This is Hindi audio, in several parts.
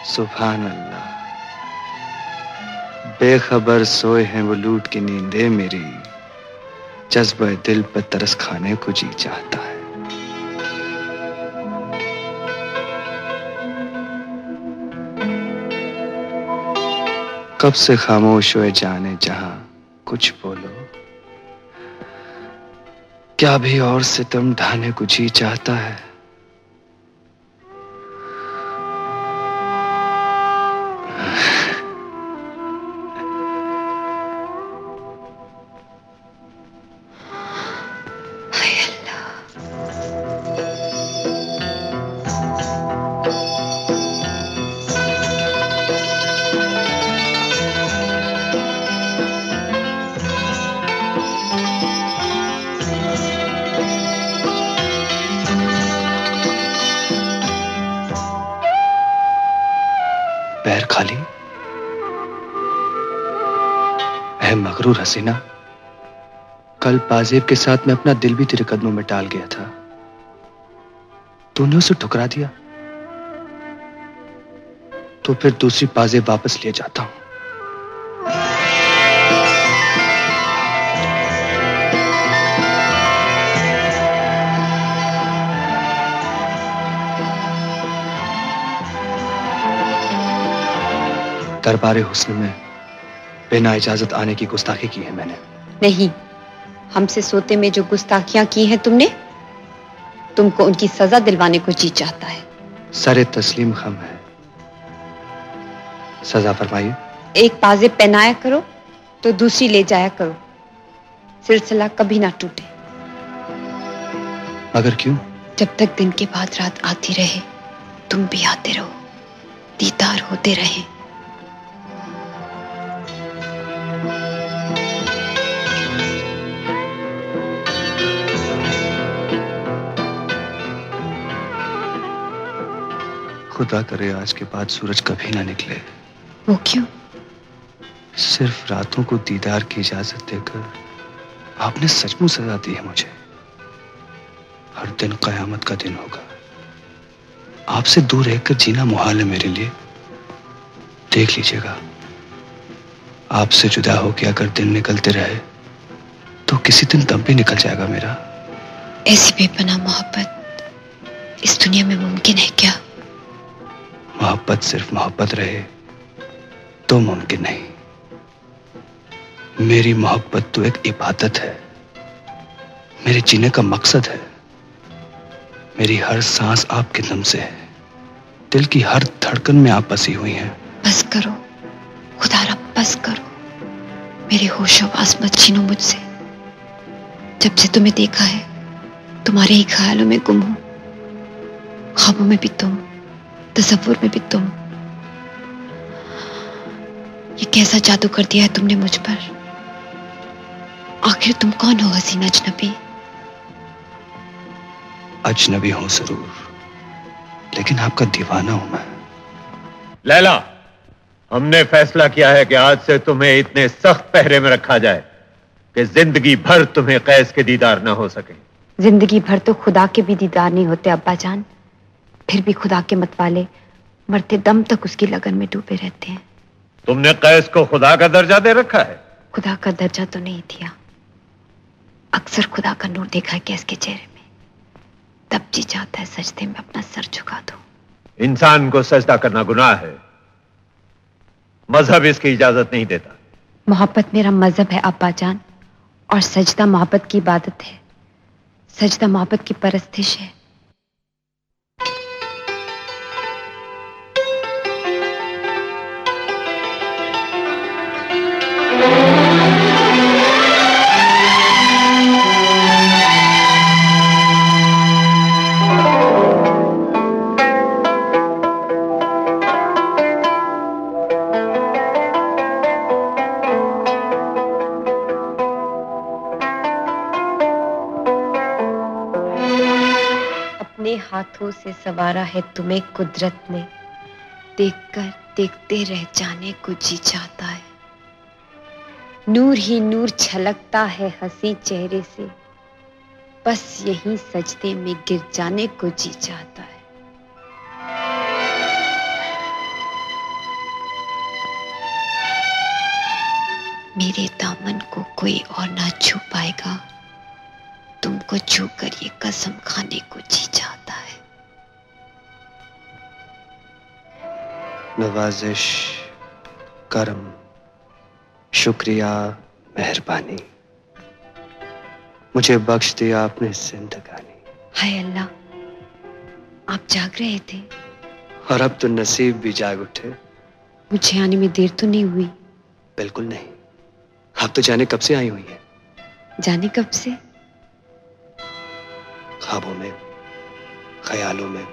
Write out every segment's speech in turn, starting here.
सुभान अल्लाह। बेखबर सोए हैं वो लूट की नींदें मेरी, जज्बा दिल पर तरस खाने को जी चाहता है। कब से खामोश हुए जाने जहां, कुछ बोलो। क्या भी और सितम ढाने को जी चाहता है। पैर खाली? ऐ मगरूर हसीना, कल पाजेब के साथ मैं अपना दिल भी तेरे कदमों में डाल गया था। तूने उसे ठुकरा दिया, तो फिर दूसरी पाजेब वापस लिए जाता हूं। दरबारे हुस्न में बिना इजाजत आने की गुस्ताखी की है मैंने। नहीं, हमसे सोते में जो गुस्ताखियां की हैं तुमने, तुमको उनकी सजा दिलवाने को जी चाहता है। सरे तस्लीम खम है, सजा फरमाइए। एक पाजेब पहनाया करो तो दूसरी ले जाया करो, सिलसिला कभी ना टूटे। मगर क्यों? जब तक दिन के बाद रात आती रहे, तुम भी आते रहो, दीदार होते रहे। खुदा करे आज के बाद सूरज कभी ना निकले। वो क्यों? सिर्फ रातों को दीदार की इजाजत देकर आपने सचमुच सजा दी है मुझे। हर दिन कयामत का दिन होगा। आपसे दूर रहकर जीना मुहाल है मेरे लिए। देख लीजिएगा, आपसे जुदा होकर अगर दिन निकलते रहे तो किसी दिन दम भी निकल जाएगा मेरा। ऐसी बेपनाह मोहब्बत इस दुनिया में मुमकिन है क्या? मोहब्बत सिर्फ मोहब्बत रहे तो मुमकिन नहीं। मेरी मोहब्बत तो एक इबादत है, मेरे जीने का मकसद है। मेरी हर सांस आपके दम से है, दिल की हर धड़कन में आप बसी हुई हैं। बस करो खुदा रब, बस करो। मेरे होश आवास मत छीनो मुझसे। जब से तुम्हें देखा है, तुम्हारे ही ख्यालों में गुम हूं। ख्वाबों में भी तुम, तसव्वुर में भी तुम। ये कैसा जादू कर दिया है तुमने मुझ पर। आखिर तुम कौन हो हसीना अजनबी? अजनबी हूं जरूर, लेकिन आपका दीवाना हूं मैं। लैला, हमने फैसला किया है कि आज से तुम्हें इतने सख्त पहरे में रखा जाए कि जिंदगी भर तुम्हें कैस के दीदार ना हो सके। जिंदगी भर तो खुदा के भी दीदार नहीं होते अब्बा जान। फिर भी खुदा के मतवाले मरते दम तक उसकी लगन में डूबे रहते हैं। तुमने कैस को खुदा का दर्जा दे रखा है? खुदा का दर्जा तो नहीं दिया, अक्सर खुदा का नूर देखा है कैस के चेहरे में। तब जी चाहता है सजदे में अपना सर झुका दो। इंसान को सजदा करना गुनाह है, मजहब इसकी इजाजत नहीं देता। मोहब्बत मेरा मजहब है अब्बा जान, और सजदा मोहब्बत की इबादत है। सजदा मोहब्बत की परस्तिश है। अपने हाथों से सवारा है तुम्हें कुदरत ने, देखकर देखते रह जाने को जी चाहता है। नूर ही नूर छलकता है हंसी चेहरे से, बस यही सजदे में गिर जाने को जी चाहता है। मेरे दामन को कोई और ना छू पाएगा। तुमको छू कर ये कसम खाने को जी चाहता है। नवाजिश, करम, शुक्रिया, मेहरबानी, मुझे बख्श दिया आपने जिंदगानी। हाय अल्लाह, आप जाग रहे थे और अब तो नसीब भी जाग उठे। मुझे आने में देर तो नहीं हुई? बिल्कुल नहीं, आप तो जाने कब से आई हुई हैं। जाने कब से? ख्वाबों में, ख्यालों में।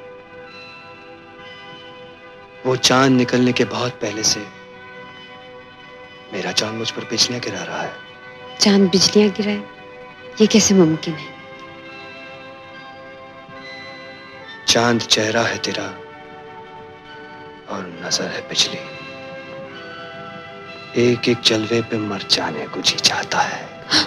वो चांद निकलने के बहुत पहले से मेरा चांद मुझ पर बिजलियां गिरा रहा है। चांद बिजलियां गिराए, ये कैसे मुमकिन है? चांद चेहरा है तेरा और नजर है बिजली। एक एक जलवे पे मर जाने को जी चाहता है।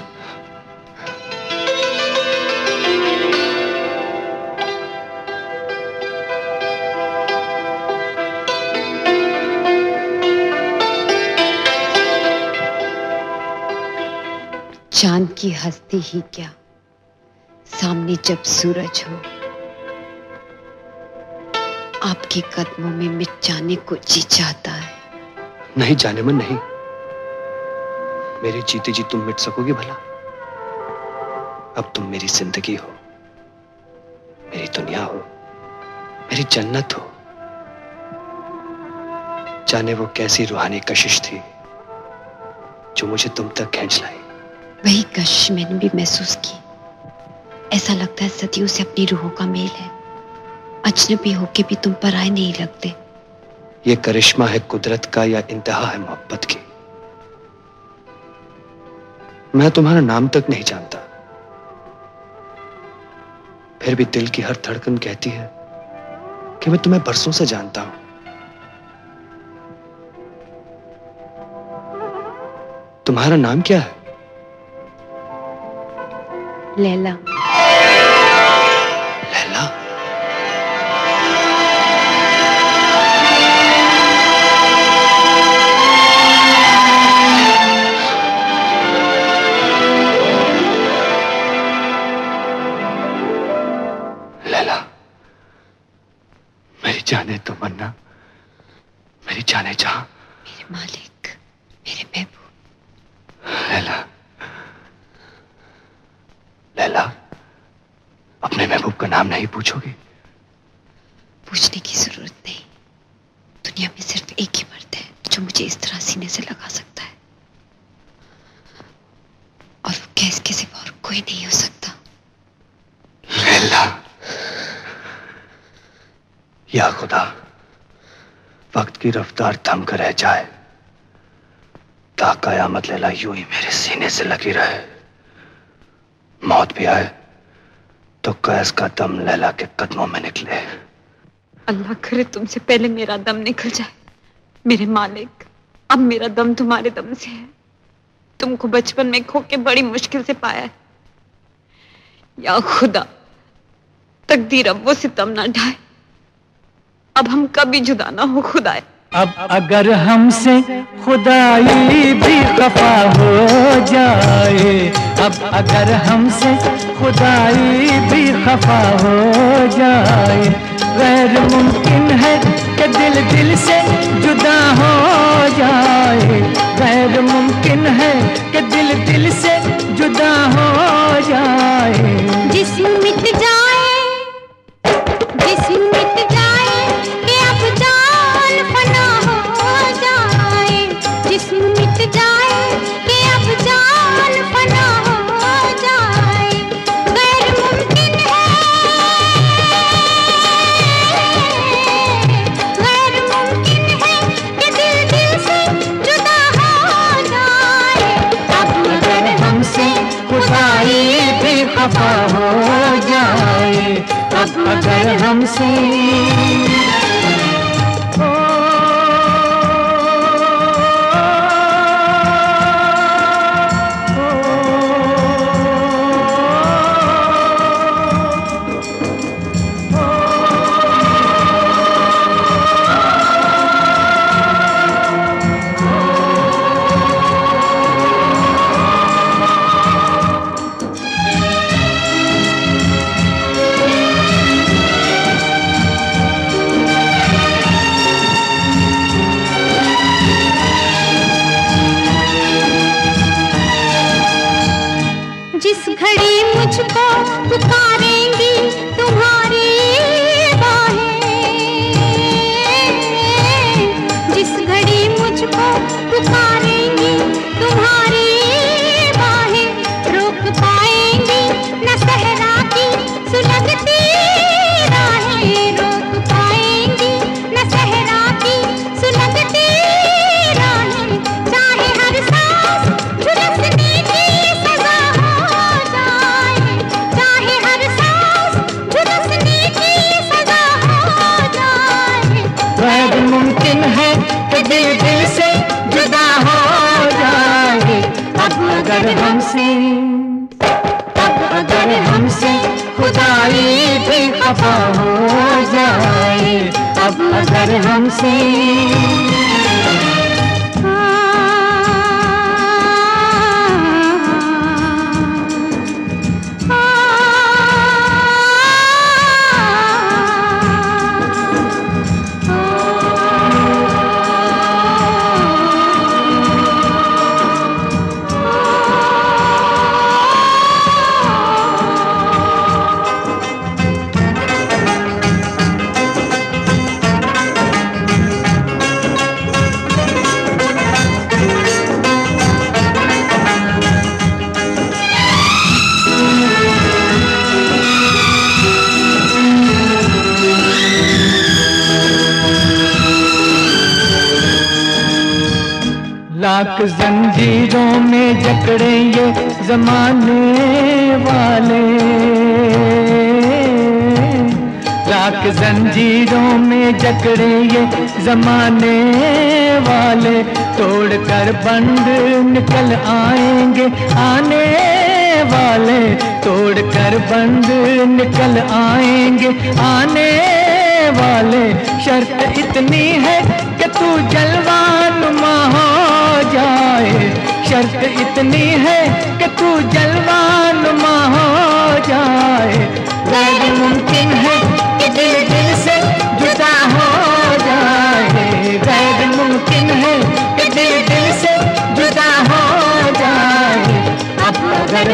चांद की हस्ती ही क्या, सामने जब सूरज हो, आपके कदमों में मिट जाने को जी चाहता है। नहीं जाने मन नहीं, मेरे जीते जी तुम मिट सकोगे भला? अब तुम मेरी जिंदगी हो, मेरी दुनिया हो, मेरी जन्नत हो। जाने वो कैसी रूहानी कशिश थी जो मुझे तुम तक खींच लाई। वही कशिश मैंने भी महसूस की। ऐसा लगता है सदियों से अपनी रूहों का मेल है। अजनबी होके भी तुम पराए नहीं लगते। ये करिश्मा है कुदरत का या इंतहा है मोहब्बत की? मैं तुम्हारा नाम तक नहीं जानता, फिर भी दिल की हर धड़कन कहती है कि मैं तुम्हें बरसों से जानता हूं। तुम्हारा नाम क्या है? लैला। लैला? लैला, मेरी जाने तमन्ना, मेरी जाने जहां, मेरे मालिक, मेरे महबूब। लैला, लैला, अपने महबूब का नाम नहीं पूछोगी? पूछने की जरूरत नहीं। दुनिया में सिर्फ एक ही मर्द है जो मुझे इस तरह सीने से लगा सकता है, और वो कैस के सिवा और कोई नहीं हो सकता। लैला, या खुदा, वक्त की रफ्तार थम कर रह जाए, ता कयामत लैला यूं ही मेरे सीने से लगी रहे। मौत भी आए तो कैस का दम लैला के कदमों में निकले। अल्लाह करे तुमसे पहले मेरा दम निकल जाए। मेरे मालिक, अब मेरा दम तुम्हारे दम से है। तुमको बचपन में खो के बड़ी मुश्किल से पाया है। या खुदा, तकदीर अब वो सितम ना ढाए। अब हम कभी जुदा ना हो खुदाए। अब अगर हमसे खुदाई भी खफा हो जाए, अब अगर हमसे खुदाई भी खफा हो जाए, गैर मुमकिन है कि दिल दिल से जुदा हो जाए। गैर मुमकिन है कि दिल दिल से जुदा हो जाए। जिस्म मिट जाए, जिस्म मिट जाए कि अब जान फना हो जाए। जिस्म मिट जाए कि अब जान फना हो जाए। गैर मुमकिन है, गैर मुमकिन है कि दिल दिल से जुदा हो जाए। अब अगर हमसे खुदाई भी खफा हो जाए, अब अगर हमसे मुझको पुकारेंगी तुम्हारी बाहें, जिस घड़ी मुझको पुकारेंगी तुम्हारी बाहें, रोक पाएंगी न सहरा की सुलगती राहें, रोक पाएंगी न सहरा की सुलगती राहें, चाहे हर सांस झुलसने की सजा हो जाए, चाहे हर सांस झुलसने की सजा हो जाए। गैर मुमकिन है कि दिल दिल से जुदा हो जाए। अब अगर हमसे खुदाई भी खफा हो जाए, अब अगर हमसे लाख जंजीरों में जकड़े ये जमाने वाले, लाख जंजीरों में जकड़े ये जमाने वाले, तोड़ कर बंद निकल आएंगे आने वाले, तोड़ कर बंद निकल आएंगे आने वाले। शर्त इतनी है कि तू जलवानुमा हो जाए, शर्त इतनी है कि तू जलवानुमा हो जाए। गैर मुमकिन है कि दिल दिल से जुदा हो जाए, गैर मुमकिन है कि दिल दिल से जुदा हो जाए। अब अगर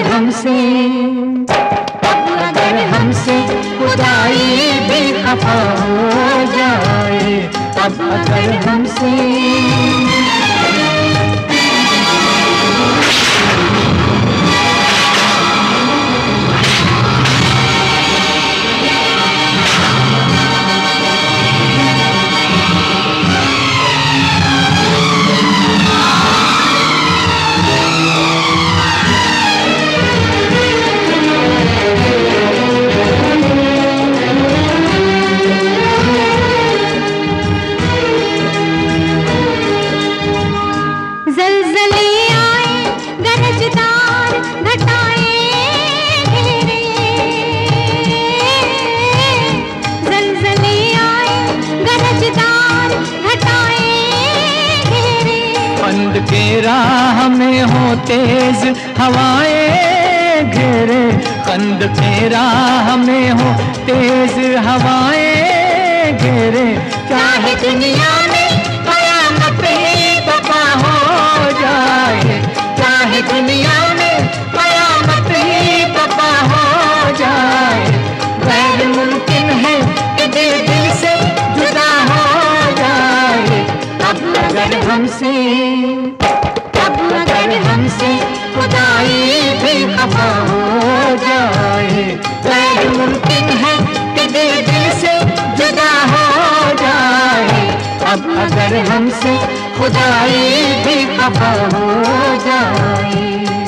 हमसे खुदाई भी खफा हो जाए, अब अगर हमसे के राह में हो तेज हवाएं घेरे, खंड के राह में हो तेज हवाएं घेरे। चाहे दुनिया में कयामत ही बपा हो जाए, चाहे दुनिया में कयामत ही बपा हो जाए। गैर मुमकिन है कि दिल दिल से जुदा हो जाए। अब अगर हमसे खुदाई भी खफा हो जाए, गैर मुमकिन है कि दिल दिल से जुदा हो जाए। अब अगर हमसे खुदाई भी खफा हो जाए।